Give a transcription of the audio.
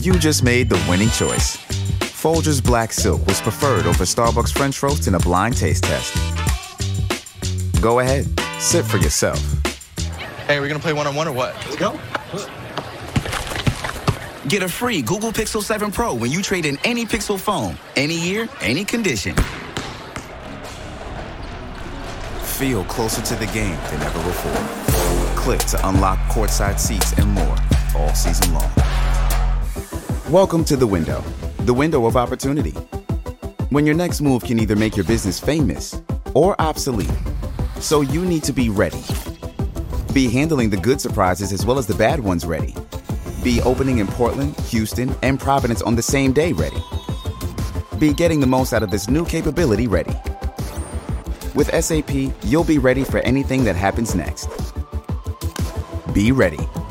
You just made the winning choice. Folgers Black Silk was preferred over Starbucks French Roast in a blind taste test. Go ahead, sip for yourself. Hey, we're gonna play one-on-one or what? Let's go. Get a free Google Pixel 7 Pro when you trade in any Pixel phone, any year, any condition. Feel closer to the game than ever before. Click to unlock courtside seats and more all season long. Welcome to the window of opportunity. When your next move can either make your business famous or obsolete. So you need to be ready. Be handling the good surprises as well as the bad ones ready. Be opening in Portland, Houston, and Providence on the same day ready. Be getting the most out of this new capability ready. With SAP, you'll be ready for anything that happens next. Be ready.